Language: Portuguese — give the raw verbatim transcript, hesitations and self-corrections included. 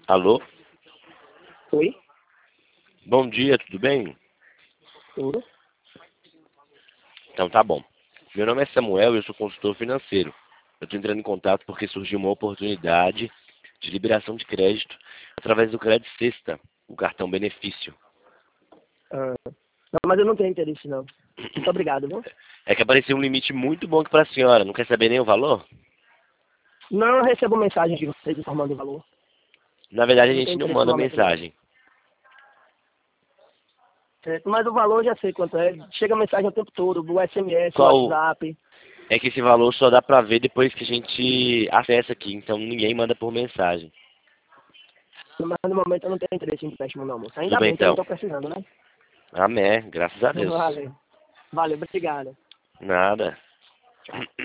Alô? Oi? Bom dia, tudo bem? Tudo? Então tá bom. Meu nome é Samuel e eu sou consultor financeiro. Eu estou entrando em contato porque surgiu uma oportunidade de liberação de crédito através do Crédito Sexta, o cartão benefício. Ah, não, mas eu não tenho interesse, não. Muito obrigado, viu? É que apareceu um limite muito bom aqui para a senhora. Não quer saber nem o valor? Não, eu recebo mensagem de vocês informando o valor. Na verdade, a Não tenho gente não interesse no manda momento, não. mensagem. Certo? Mas o valor eu já sei quanto é. Chega mensagem o tempo todo, o S M S, o Qual WhatsApp. é que esse valor só dá para ver depois que a gente acessa aqui. Então ninguém manda por mensagem. Mas no momento eu não tenho interesse em empréstimo, não, moço. Tudo Ainda bem bem que eu não então. estou precisando, né? Amém. Graças a Deus. Valeu. Valeu, obrigado. Nada. Tchau.